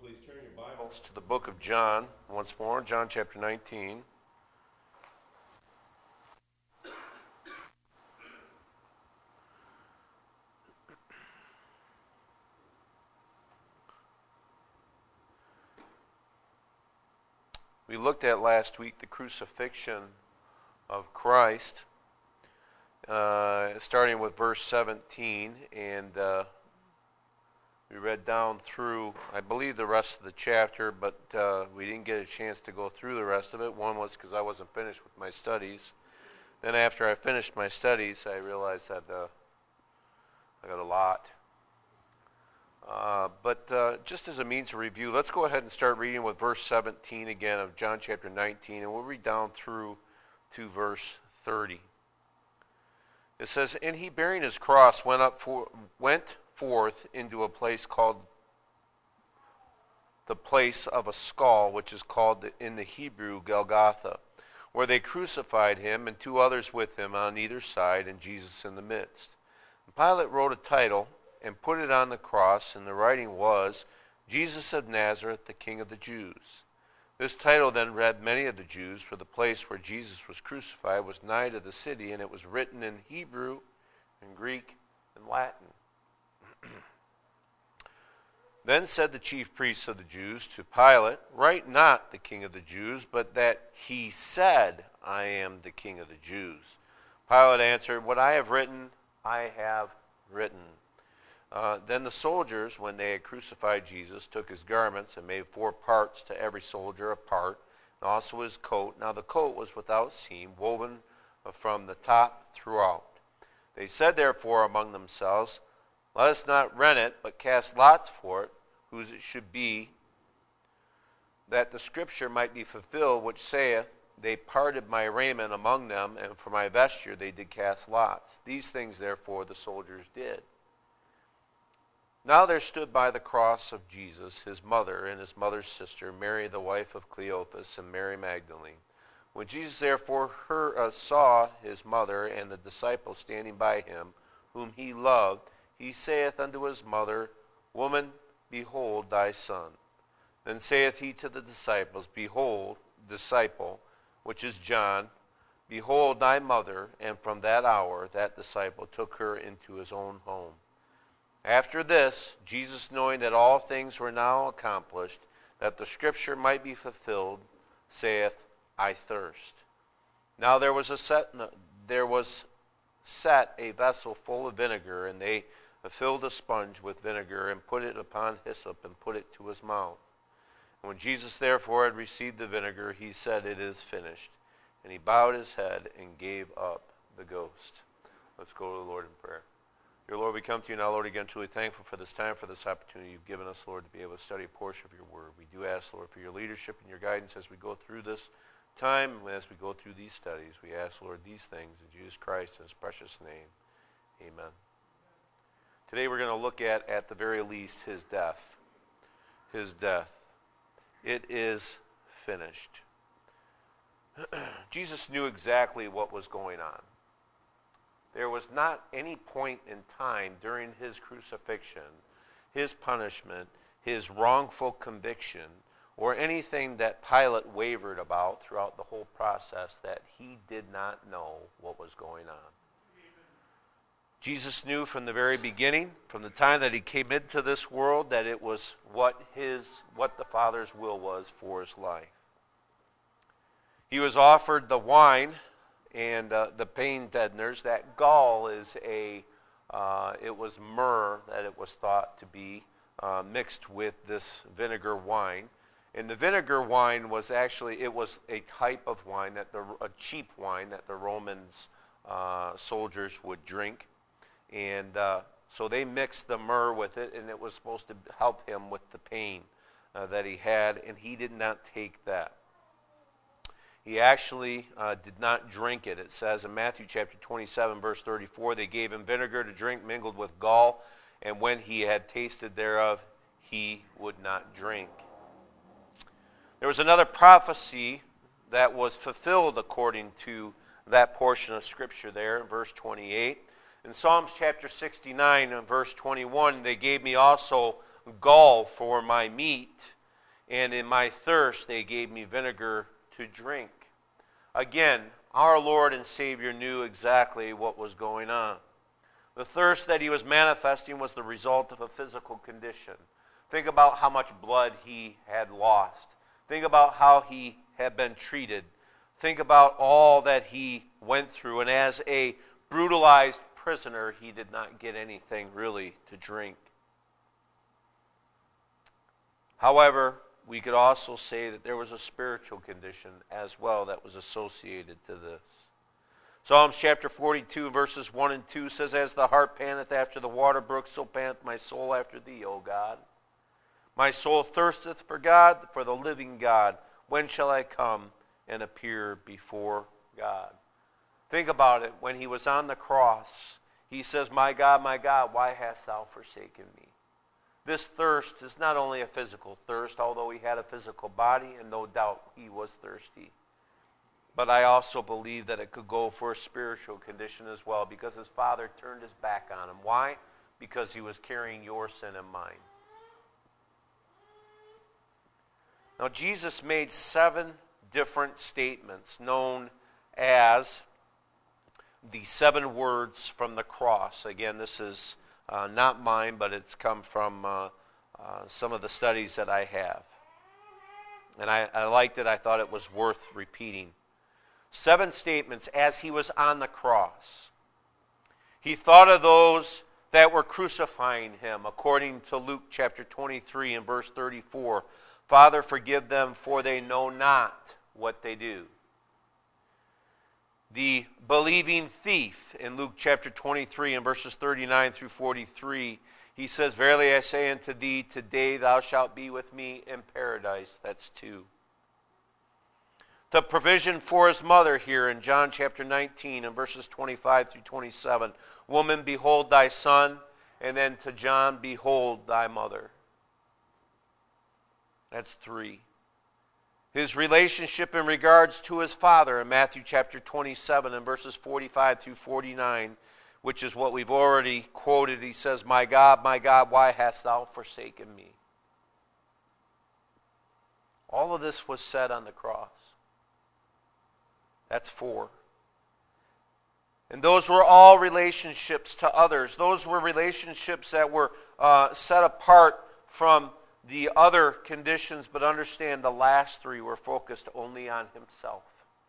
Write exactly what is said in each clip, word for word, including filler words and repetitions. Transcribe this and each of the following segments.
please turn your Bibles to the book of John once more, John chapter nineteen. We looked at last week the crucifixion of Christ, uh, starting with verse seventeen, and uh, we read down through, I believe, the rest of the chapter, but uh, we didn't get a chance to go through the rest of it. One was because I wasn't finished with my studies. Then after I finished my studies, I realized that uh, I got a lot. Uh, but uh, just as a means of review, let's go ahead and start reading with verse seventeen again of John chapter nineteen, and we'll read down through to verse thirty. It says, "And he, bearing his cross, went up for went forth into a place called the place of a skull, which is called in the Hebrew Golgotha, where they crucified him and two others with him on either side, and Jesus in the midst. And Pilate wrote a title and put it on the cross, and the writing was, Jesus of Nazareth, the King of the Jews. This title then read many of the Jews, for the place where Jesus was crucified was nigh to the city, and it was written in Hebrew and Greek and Latin. Then said the chief priests of the Jews to Pilate, Write not the King of the Jews, but that he said, I am the King of the Jews. Pilate answered, What I have written, I have written. Uh, then the soldiers, when they had crucified Jesus, took his garments and made four parts, to every soldier a part, and also his coat. Now the coat was without seam, woven from the top throughout. They said therefore among themselves, Let us not rent it, but cast lots for it, whose it should be, that the scripture might be fulfilled, which saith, They parted my raiment among them, and for my vesture they did cast lots. These things therefore the soldiers did. Now there stood by the cross of Jesus his mother and his mother's sister, Mary the wife of Cleophas, and Mary Magdalene. When Jesus therefore her, uh, saw his mother and the disciple standing by him, whom he loved, he saith unto his mother, Woman, behold thy son. Then saith he to the disciples, Behold, disciple, which is John, behold thy mother. And from that hour that disciple took her into his own home. After this, Jesus, knowing that all things were now accomplished, that the scripture might be fulfilled, saith, I thirst. Now there was a set, there was set a vessel full of vinegar, and they filled a sponge with vinegar, and put it upon hyssop, and put it to his mouth. And when Jesus therefore had received the vinegar, he said, It is finished. And he bowed his head and gave up the ghost. Let's go to the Lord in prayer. Dear Lord, we come to you now, Lord, again, truly thankful for this time, for this opportunity you've given us, Lord, to be able to study a portion of your word. We do ask, Lord, for your leadership and your guidance as we go through this time, as we go through these studies. We ask, Lord, these things in Jesus Christ, in his precious name. Amen. Today we're going to look at, at the very least, his death. His death. It is finished. Jesus knew exactly what was going on. There was not any point in time during his crucifixion, his punishment, his wrongful conviction, or anything that Pilate wavered about throughout the whole process that he did not know what was going on. Jesus knew from the very beginning, from the time that he came into this world, that it was what his, what the Father's will was for his life. He was offered the wine and uh, the pain deadeners. That gall is a, uh, it was myrrh that it was thought to be uh, mixed with this vinegar wine. And the vinegar wine was actually, it was a type of wine, that the a cheap wine that the Romans uh, soldiers would drink. And uh, so they mixed the myrrh with it, and it was supposed to help him with the pain uh, that he had, and he did not take that. He actually uh, did not drink it. It says in Matthew chapter twenty-seven, verse thirty-four, they gave him vinegar to drink mingled with gall, and when he had tasted thereof, he would not drink. There was another prophecy that was fulfilled according to that portion of Scripture there in verse twenty-eight. In Psalms chapter sixty-nine and verse twenty-one, they gave me also gall for my meat, and in my thirst they gave me vinegar to drink. Again, our Lord and Savior knew exactly what was going on. The thirst that he was manifesting was the result of a physical condition. Think about how much blood he had lost. Think about how he had been treated. Think about all that he went through. And as a brutalized prisoner, he did not get anything really to drink. However, we could also say that there was a spiritual condition as well that was associated to this. Psalms chapter forty-two, verses one and two says, As the hart panteth after the water brook, so panteth my soul after thee, O God. My soul thirsteth for God, for the living God. When shall I come and appear before God? Think about it. When he was on the cross, he says, My God, my God, why hast thou forsaken me? This thirst is not only a physical thirst, although he had a physical body, and no doubt he was thirsty. But I also believe that it could go for a spiritual condition as well, because his father turned his back on him. Why? Because he was carrying your sin and mine. Now, Jesus made seven different statements known as the seven words from the cross. Again, this is uh, not mine, but it's come from uh, uh, some of the studies that I have. And I, I liked it. I thought it was worth repeating. Seven statements as he was on the cross. He thought of those that were crucifying him, according to Luke chapter twenty-three and verse thirty-four. Father, forgive them, for they know not what they do. The believing thief in Luke chapter twenty-three and verses thirty-nine through forty-three, he says, Verily I say unto thee, today thou shalt be with me in paradise. That's two. The provision for his mother here in John chapter nineteen and verses twenty-five through twenty-seven. Woman, behold thy son. And then to John, behold thy mother. That's three. His relationship in regards to his father in Matthew chapter twenty-seven and verses forty-five through forty-nine, which is what we've already quoted. He says, My God, my God, why hast thou forsaken me? All of this was said on the cross. That's four. And those were all relationships to others. Those were relationships that were uh, set apart from the other conditions, but understand the last three were focused only on himself.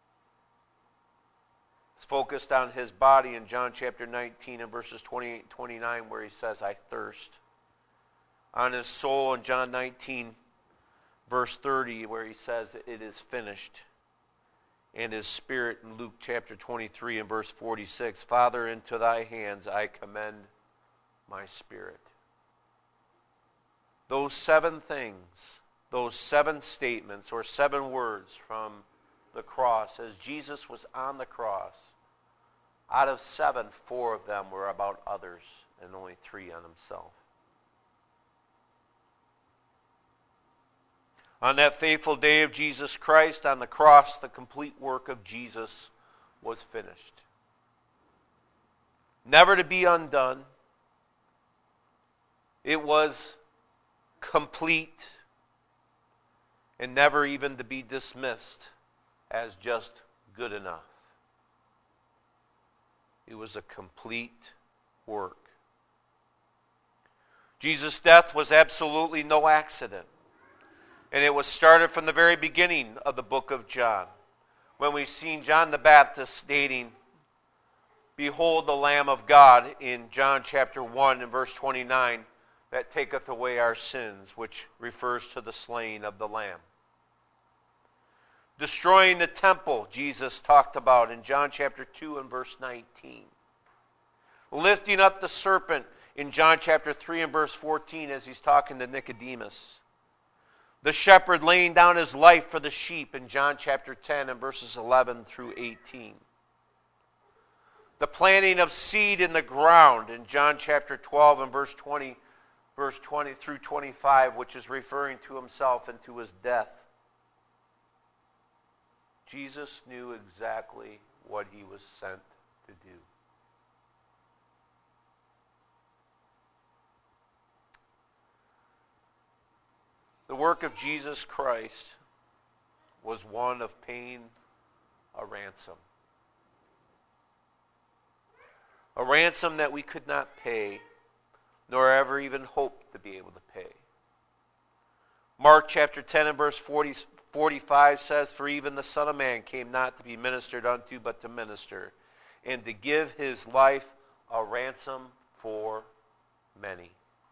It's focused on his body in John chapter nineteen and verses twenty-eight and twenty-nine, where he says, I thirst. On his soul in John nineteen, verse thirty, where he says, it is finished. And his spirit in Luke chapter twenty-three and verse forty-six, Father, into thy hands I commend my spirit. Those seven things, those seven statements or seven words from the cross, as Jesus was on the cross, out of seven, four of them were about others and only three on himself. On that faithful day of Jesus Christ on the cross, the complete work of Jesus was finished. Never to be undone. It was complete and never even to be dismissed as just good enough. It was a complete work. Jesus' death was absolutely no accident. And it was started from the very beginning of the book of John, when we've seen John the Baptist stating, Behold the Lamb of God in John chapter one and verse twenty-nine, that taketh away our sins, which refers to the slaying of the Lamb. Destroying the temple, Jesus talked about in John chapter two and verse nineteen. Lifting up the serpent in John chapter three and verse fourteen as he's talking to Nicodemus. The shepherd laying down his life for the sheep in John chapter ten and verses eleven through eighteen. The planting of seed in the ground in John chapter twelve and verse twenty, verse twenty through twenty-five, which is referring to himself and to his death. Jesus knew exactly what he was sent to do. The The work of Jesus Christ was one of paying a ransom. A ransom that we could not pay, nor ever even hope to be able to pay. Mark chapter ten and verse forty, forty-five says, "For even the Son of Man came not to be ministered unto, but to minister, and to give his life a ransom for many."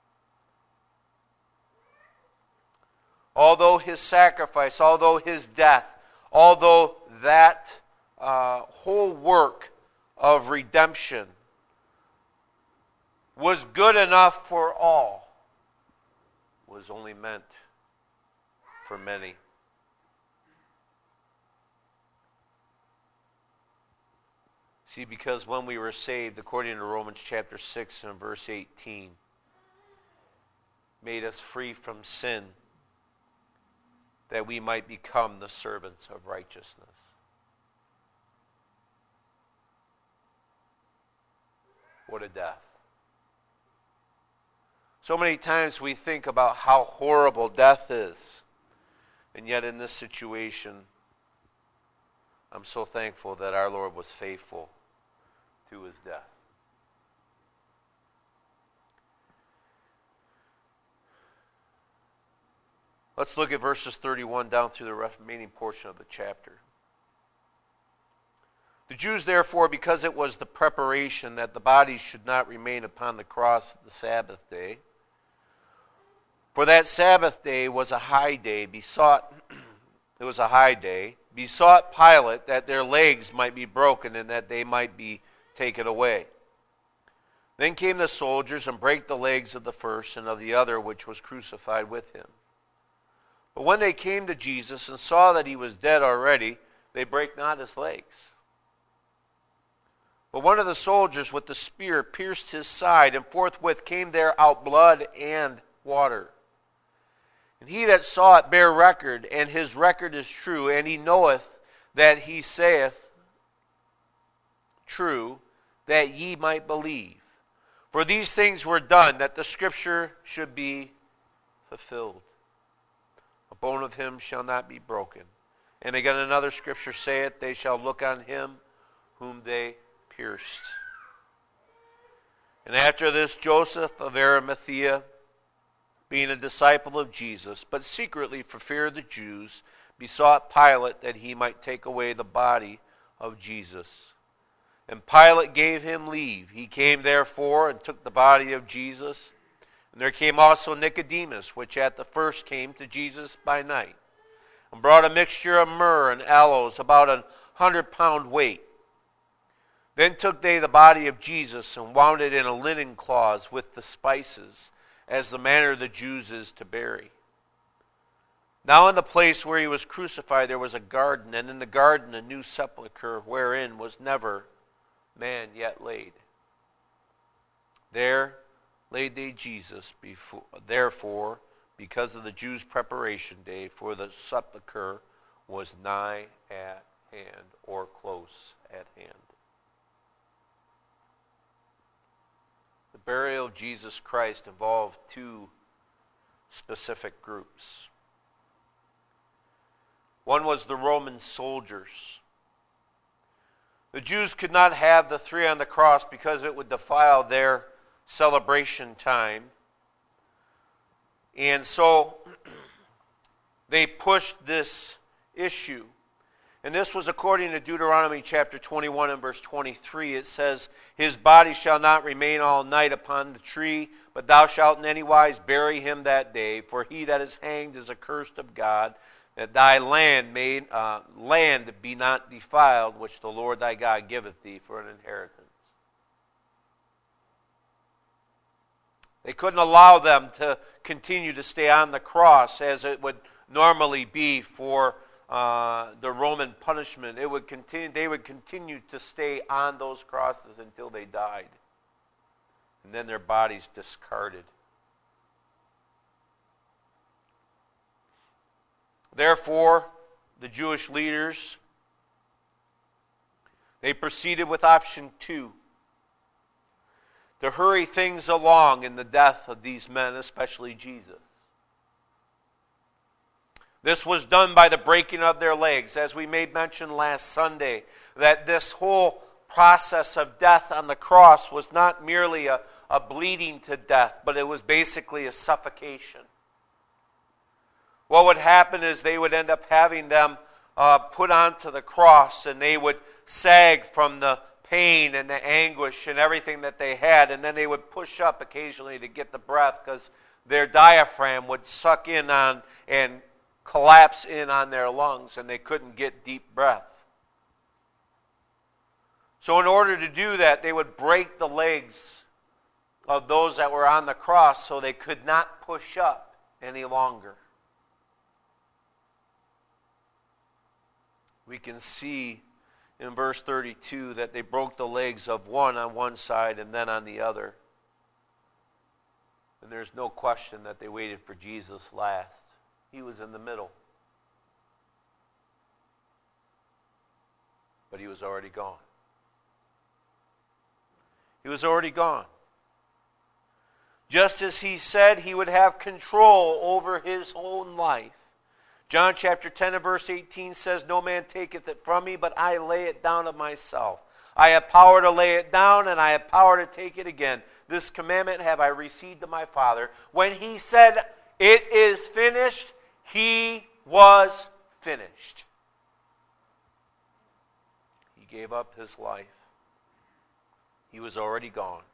Although his sacrifice, although his death, although that uh, whole work of redemption was good enough for all, was only meant for many. See, because when we were saved, according to Romans chapter six and verse eighteen, made us free from sin, that we might become the servants of righteousness. What a death. So many times we think about how horrible death is. And yet in this situation, I'm so thankful that our Lord was faithful to his death. Let's look at verses thirty-one down through the remaining portion of the chapter. The Jews, therefore, because it was the preparation that the bodies should not remain upon the cross the Sabbath day, for that Sabbath day was a high day, besought, it was a high day, besought Pilate that their legs might be broken and that they might be taken away. Then came the soldiers and brake the legs of the first and of the other which was crucified with him. But when they came to Jesus and saw that he was dead already, they brake not his legs. But one of the soldiers with the spear pierced his side, and forthwith came there out blood and water. And he that saw it bare record, and his record is true, and he knoweth that he saith true, that ye might believe. For these things were done, that the scripture should be fulfilled. A bone of him shall not be broken. And again another scripture saith, they shall look on him whom they pierced. And after this, Joseph of Arimathea, being a disciple of Jesus, but secretly for fear of the Jews, besought Pilate that he might take away the body of Jesus. And Pilate gave him leave. He came therefore and took the body of Jesus. And there came also Nicodemus, which at the first came to Jesus by night, and brought a mixture of myrrh and aloes, about an hundred pound weight. Then took they the body of Jesus, and wound it in a linen cloth with the spices, as the manner of the Jews is to bury. Now in the place where he was crucified there was a garden, and in the garden a new sepulchre, wherein was never man yet laid. There laid they Jesus, before, therefore, because of the Jews' preparation day, for the sepulchre was nigh at hand, or close at hand. The burial of Jesus Christ involved two specific groups. One was the Roman soldiers. The Jews could not have the three on the cross because it would defile their celebration time. And so they pushed this issue. And this was according to Deuteronomy chapter twenty-one and verse twenty-three. It says, his body shall not remain all night upon the tree, but thou shalt in any wise bury him that day. For he that is hanged is accursed of God, that thy land may uh, land be not defiled, which the Lord thy God giveth thee for an inheritance. They couldn't allow them to continue to stay on the cross as it would normally be for uh, the Roman punishment. It would continue. They would continue to stay on those crosses until they died, and then their bodies discarded. Therefore, the Jewish leaders, they proceeded with option two, to hurry things along in the death of these men, especially Jesus. This was done by the breaking of their legs. As we made mention last Sunday, that this whole process of death on the cross was not merely a, a bleeding to death, but it was basically a suffocation. What would happen is they would end up having them uh, put onto the cross, and they would sag from the pain and the anguish and everything that they had, and then they would push up occasionally to get the breath because their diaphragm would suck in on and collapse in on their lungs, and they couldn't get deep breath. So in order to do that, they would break the legs of those that were on the cross so they could not push up any longer. We can see in verse thirty-two that they broke the legs of one on one side and then on the other. And there's no question that they waited for Jesus last. He was in the middle. But he was already gone. He was already gone. Just as he said he would have control over his own life. John chapter ten and verse eighteen says, "No man taketh it from me, but I lay it down of myself. I have power to lay it down, and I have power to take it again. This commandment have I received of my Father." When he said, "It is finished," he was finished. He gave up his life. He was already gone.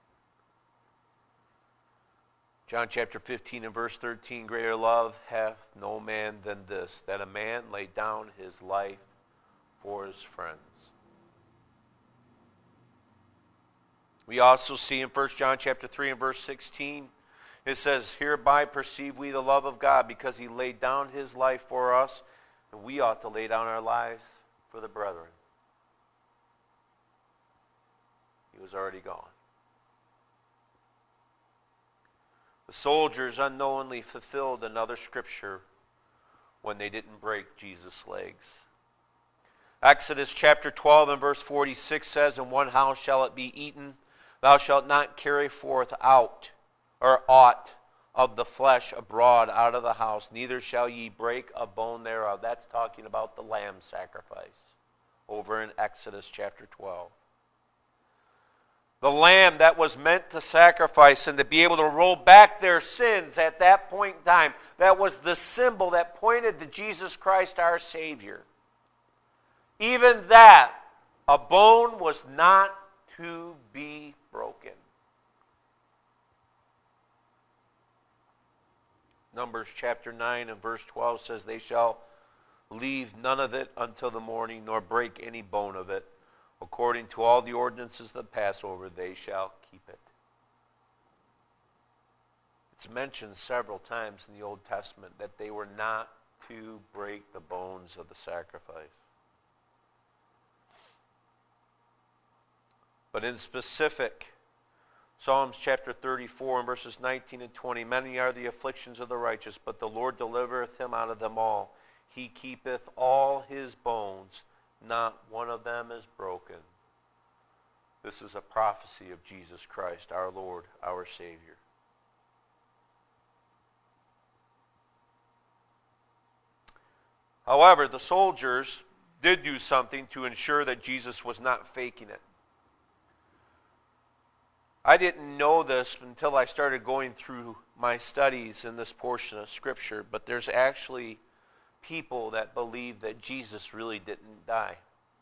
John chapter fifteen and verse thirteen, "Greater love hath no man than this, that a man lay down his life for his friends." We also see in First John chapter three and verse sixteen, it says, "Hereby perceive we the love of God, because he laid down his life for us, and we ought to lay down our lives for the brethren." He was already gone. The soldiers unknowingly fulfilled another scripture when they didn't break Jesus' legs. Exodus chapter twelve and verse forty-six says, "In one house shall it be eaten. Thou shalt not carry forth out or aught of the flesh abroad out of the house, neither shall ye break a bone thereof." That's talking about the lamb sacrifice over in Exodus chapter twelve. The lamb that was meant to sacrifice and to be able to roll back their sins at that point in time, that was the symbol that pointed to Jesus Christ our Savior. Even that, a bone was not to be broken. Numbers chapter nine and verse twelve says, "They shall leave none of it until the morning, nor break any bone of it. According to all the ordinances of the Passover, they shall keep it." It's mentioned several times in the Old Testament that they were not to break the bones of the sacrifice. But in specific, Psalms chapter thirty-four and verses nineteen and twenty, "Many are the afflictions of the righteous, but the Lord delivereth him out of them all. He keepeth all his bones, not one of them is broken." This is a prophecy of Jesus Christ, our Lord, our Savior. However, the soldiers did do something to ensure that Jesus was not faking it. I didn't know this until I started going through my studies in this portion of Scripture, but there's actually people that believe that Jesus really didn't die.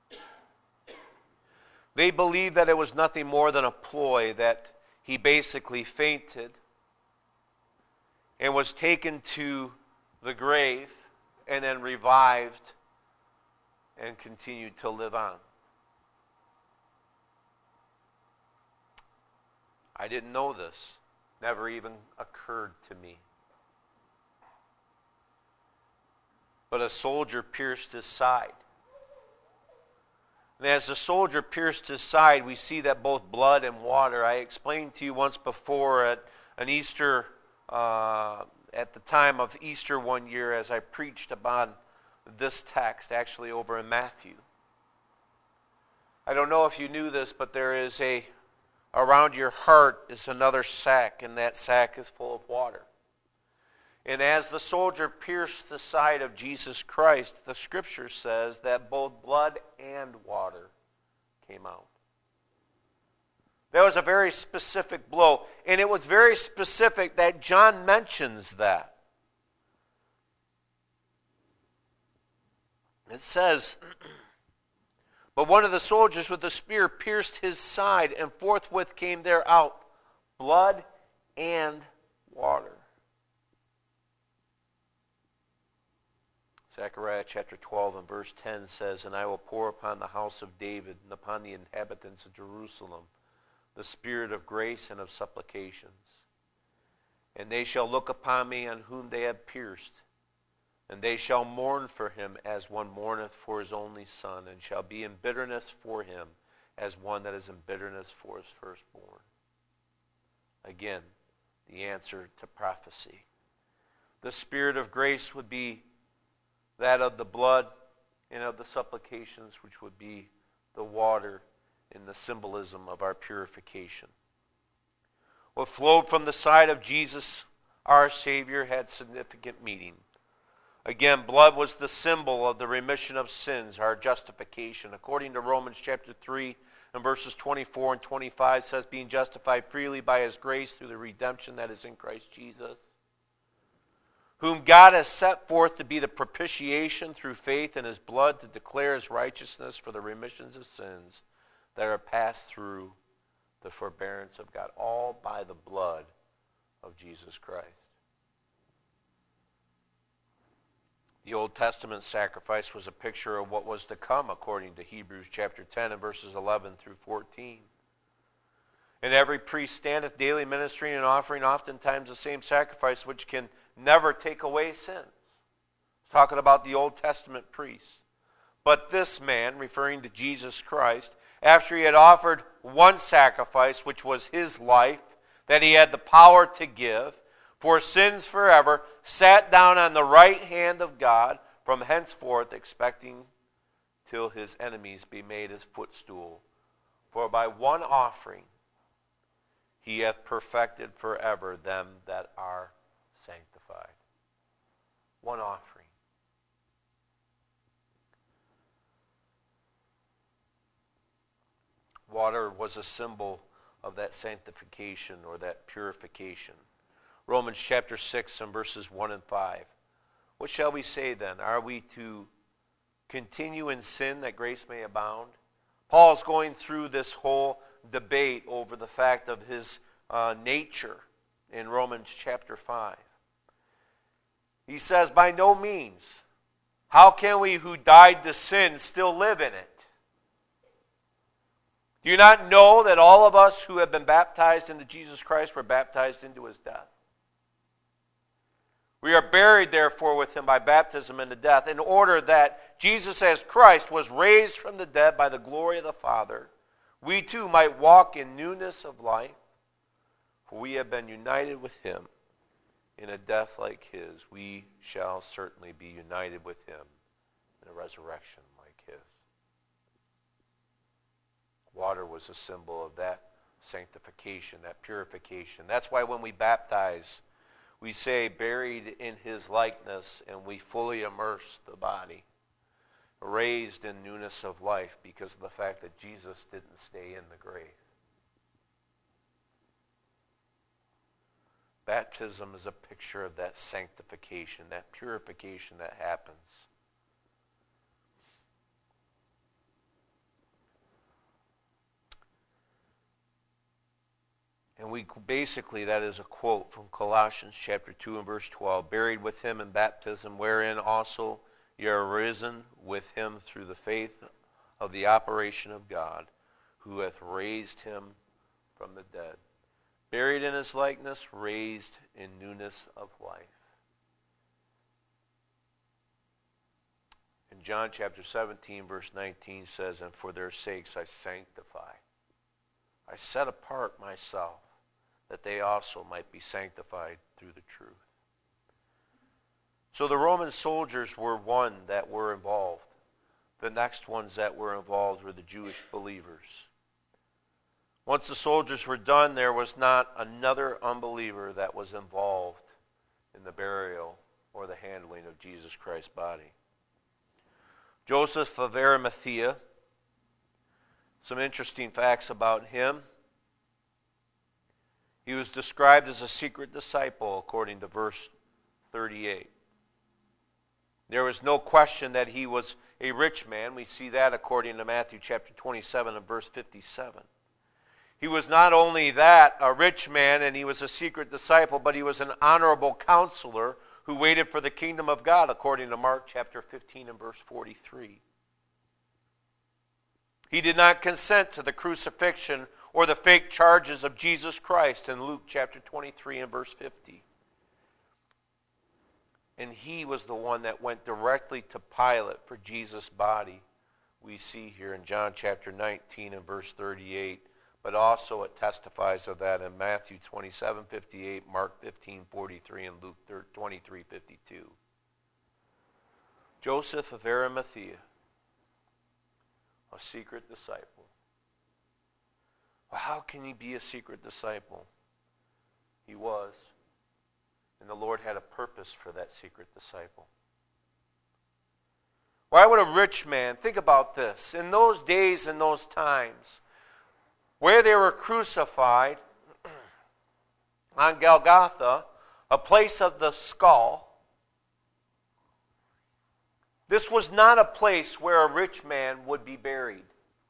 They believe that it was nothing more than a ploy, that he basically fainted and was taken to the grave and then revived and continued to live on. I didn't know this. Never even occurred to me. But a soldier pierced his side. And as the soldier pierced his side, we see that both blood and water. I explained to you once before at an Easter, uh, at the time of Easter one year, as I preached about this text, actually over in Matthew. I don't know if you knew this, but there is a, around your heart is another sac, and that sac is full of water. And as the soldier pierced the side of Jesus Christ, the scripture says that both blood and water came out. That was a very specific blow. And it was very specific that John mentions that. It says, but one of the soldiers with a spear pierced his side, and forthwith came there out blood and water. Zechariah chapter twelve and verse ten says, and I will pour upon the house of David and upon the inhabitants of Jerusalem the spirit of grace and of supplications. And they shall look upon me on whom they have pierced, and they shall mourn for him as one mourneth for his only son, and shall be in bitterness for him as one that is in bitterness for his firstborn. Again, the answer to prophecy. The spirit of grace would be that of the blood and of the supplications, which would be the water in the symbolism of our purification. What flowed from the side of Jesus, our Savior, had significant meaning. Again, blood was the symbol of the remission of sins, our justification. According to Romans chapter three and verses twenty-four and twenty-five says, being justified freely by his grace through the redemption that is in Christ Jesus, whom God has set forth to be the propitiation through faith in his blood to declare his righteousness for the remissions of sins that are passed through the forbearance of God, all by the blood of Jesus Christ. The Old Testament sacrifice was a picture of what was to come, according to Hebrews chapter ten and verses eleven through fourteen. And every priest standeth daily ministering and offering oftentimes the same sacrifice, which can never take away sins. Talking about the Old Testament priests. But this man, referring to Jesus Christ, after he had offered one sacrifice, which was his life, that he had the power to give, for sins forever, sat down on the right hand of God, from henceforth expecting till his enemies be made his footstool. For by one offering he hath perfected forever them that are sanctified. One offering. Water was a symbol of that sanctification or that purification. Romans chapter six and verses one and five. What shall we say then? Are we to continue in sin that grace may abound? Paul's going through this whole debate over the fact of his uh, nature in Romans chapter five. He says, by no means. How can we who died to sin still live in it? Do you not know that all of us who have been baptized into Jesus Christ were baptized into his death? We are buried, therefore, with him by baptism into death, in order that Jesus as Christ was raised from the dead by the glory of the Father, we too might walk in newness of life. For we have been united with him in a death like his. We shall certainly be united with him in a resurrection like his. Water was a symbol of that sanctification, that purification. That's why when we baptize, we say buried in his likeness, and we fully immerse the body, raised in newness of life because of the fact that Jesus didn't stay in the grave. Baptism is a picture of that sanctification, that purification that happens. And we basically, that is a quote from Colossians chapter two and verse twelve. Buried with him in baptism, wherein also ye are risen with him through the faith of the operation of God, who hath raised him from the dead. Buried in his likeness, raised in newness of life. And John chapter seventeen verse nineteen says, and for their sakes I sanctify. I set apart myself, that they also might be sanctified through the truth. So the Roman soldiers were one that were involved. The next ones that were involved were the Jewish believers. Once the soldiers were done, there was not another unbeliever that was involved in the burial or the handling of Jesus Christ's body. Joseph of Arimathea, some interesting facts about him. He was described as a secret disciple according to verse thirty-eight. There was no question that he was a rich man. We see that according to Matthew chapter twenty-seven and verse fifty-seven. He was not only that, a rich man, and he was a secret disciple, but he was an honorable counselor who waited for the kingdom of God according to Mark chapter fifteen and verse forty-three. He did not consent to the crucifixion or the fake charges of Jesus Christ in Luke chapter twenty-three and verse fifty. And he was the one that went directly to Pilate for Jesus' body. We see here in John chapter nineteen and verse thirty-eight, but also it testifies of that in Matthew twenty-seven fifty-eight, Mark fifteen forty-three, and Luke twenty-three fifty-two. Joseph of Arimathea, a secret disciple. Well, how can he be a secret disciple? He was. And the Lord had a purpose for that secret disciple. Why would a rich man, think about this, in those days and those times, where they were crucified on Golgotha, a place of the skull, this was not a place where a rich man would be buried.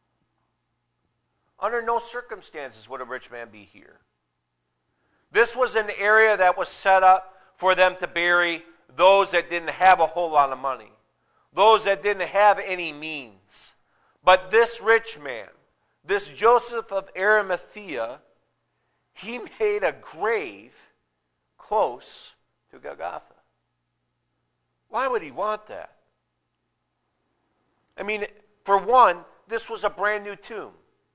Under no circumstances would a rich man be here. This was an area that was set up for them to bury those that didn't have a whole lot of money, those that didn't have any means. But this rich man, this Joseph of Arimathea, he made a grave close to Golgotha. Why would he want that? I mean, for one, this was a brand new tomb.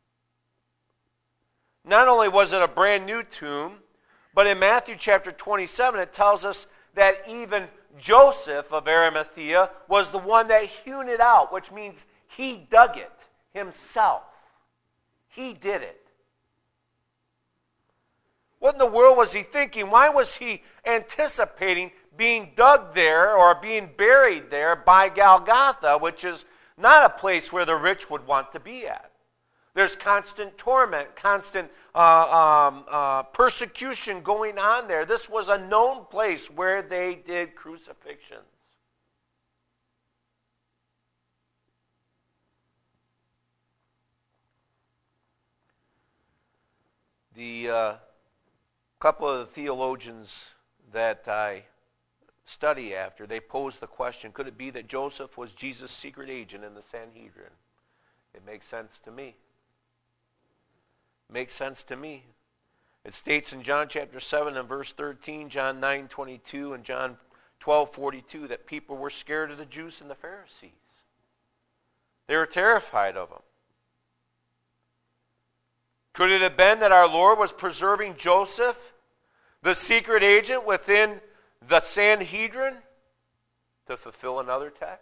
Not only was it a brand new tomb, but in Matthew chapter twenty-seven, it tells us that even Joseph of Arimathea was the one that hewn it out, which means he dug it himself. He did it. What in the world was he thinking? Why was he anticipating being dug there or being buried there by Golgotha, which is not a place where the rich would want to be at? There's constant torment, constant uh, um, uh, persecution going on there. This was a known place where they did crucifixions. The uh, couple of the theologians that I study after, they pose the question, could it be that Joseph was Jesus' secret agent in the Sanhedrin? It makes sense to me. Makes sense to me. It states in John chapter seven and verse thirteen, John nine twenty-two, and John twelve forty-two that people were scared of the Jews and the Pharisees. They were terrified of them. Could it have been that our Lord was preserving Joseph, the secret agent within the Sanhedrin, to fulfill another text?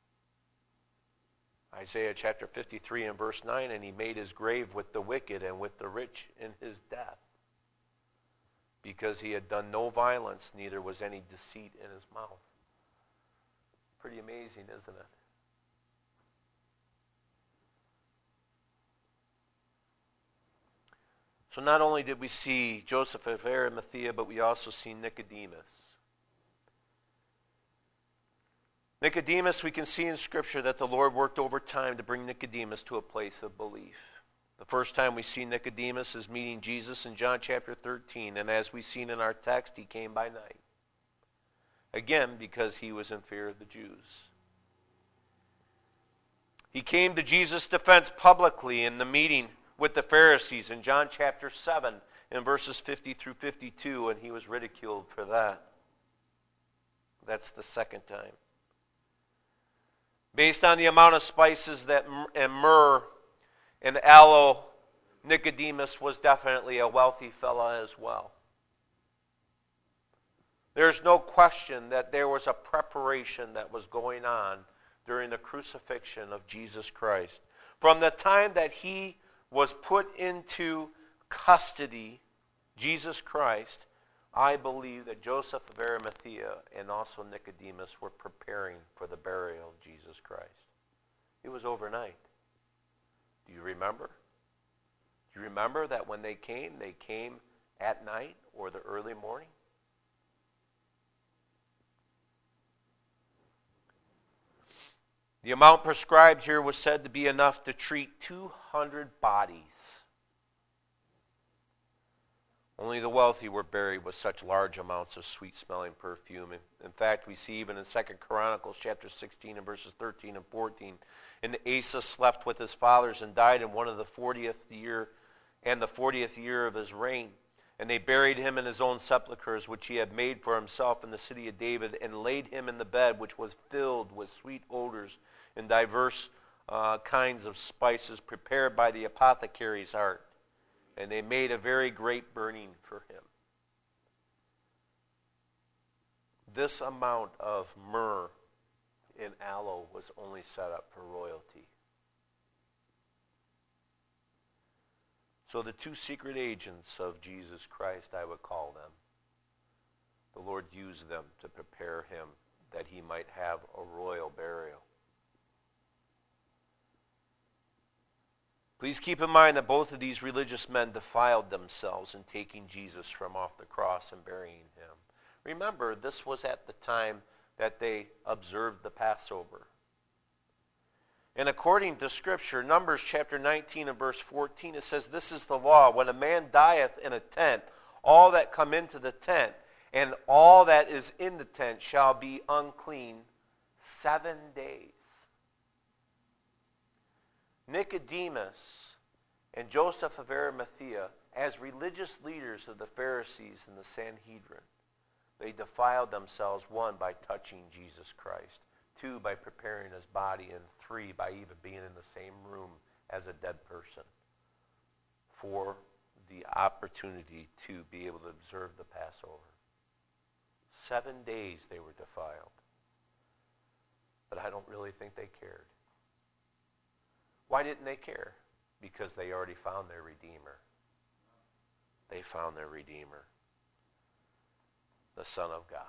Isaiah chapter fifty-three and verse nine, and he made his grave with the wicked and with the rich in his death, because he had done no violence, neither was any deceit in his mouth. Pretty amazing, isn't it? So not only did we see Joseph of Arimathea, but we also see Nicodemus. Nicodemus, we can see in Scripture that the Lord worked over time to bring Nicodemus to a place of belief. The first time we see Nicodemus is meeting Jesus in John chapter thirteen, and as we've seen in our text, he came by night. Again, because he was in fear of the Jews. He came to Jesus' defense publicly in the meeting with the Pharisees in John chapter seven, in verses fifty through fifty-two, and he was ridiculed for that. That's the second time. Based on the amount of spices that and myrrh and aloe, Nicodemus was definitely a wealthy fella as well. There's no question that there was a preparation that was going on during the crucifixion of Jesus Christ. From the time that he was put into custody, Jesus Christ, I believe that Joseph of Arimathea and also Nicodemus were preparing for the burial of Jesus Christ. It was overnight. Do you remember? Do you remember that when they came, they came at night or the early morning? The amount prescribed here was said to be enough to treat two hundred bodies. Only the wealthy were buried with such large amounts of sweet-smelling perfume. In fact, we see even in Second Chronicles chapter sixteen and verses thirteen and fourteen, and Asa slept with his fathers and died in one of the fortieth year and the fortieth year of his reign. And they buried him in his own sepulchres, which he had made for himself in the city of David, and laid him in the bed, which was filled with sweet odors and diverse uh, kinds of spices prepared by the apothecary's art. And they made a very great burning for him. This amount of myrrh and aloe was only set up for royalty. So the two secret agents of Jesus Christ, I would call them, the Lord used them to prepare him that he might have a royal burial. Please keep in mind that both of these religious men defiled themselves in taking Jesus from off the cross and burying him. Remember, this was at the time that they observed the Passover. And according to Scripture, Numbers chapter nineteen and verse fourteen, it says, "This is the law. When a man dieth in a tent, all that come into the tent, and all that is in the tent shall be unclean seven days." Nicodemus and Joseph of Arimathea, as religious leaders of the Pharisees and the Sanhedrin, they defiled themselves, one, by touching Jesus Christ, two, by preparing his body, and three, by even being in the same room as a dead person for the opportunity to be able to observe the Passover. Seven days they were defiled. But I don't really think they cared. Why didn't they care? Because they already found their Redeemer. They found their Redeemer, the Son of God.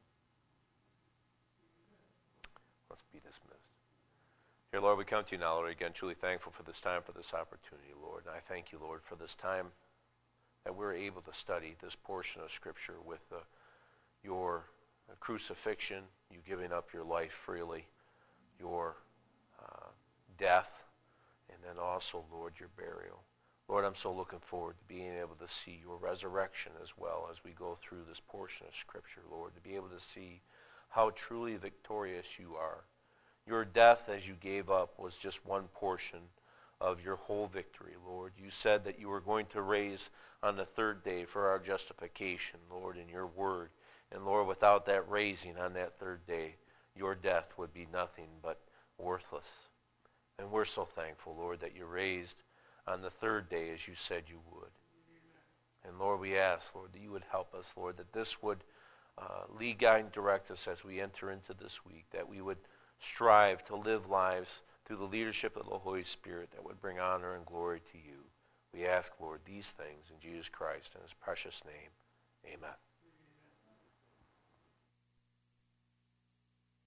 Let's be dismissed. Dear Lord, we come to you now, Lord, again, truly thankful for this time, for this opportunity, Lord. And I thank you, Lord, for this time that we're able to study this portion of Scripture with uh, your uh, crucifixion, you giving up your life freely, your uh, death, and then also, Lord, your burial. Lord, I'm so looking forward to being able to see your resurrection as well as we go through this portion of Scripture, Lord, to be able to see how truly victorious you are. Your death, as you gave up, was just one portion of your whole victory, Lord. You said that you were going to raise on the third day for our justification, Lord, in your word. And Lord, without that raising on that third day, your death would be nothing but worthless. And we're so thankful, Lord, that you raised on the third day as you said you would. And Lord, we ask, Lord, that you would help us, Lord, that this would uh, lead, guide, and direct us as we enter into this week, that we would strive to live lives through the leadership of the Holy Spirit that would bring honor and glory to you. We ask, Lord, these things in Jesus Christ, in his precious name. Amen.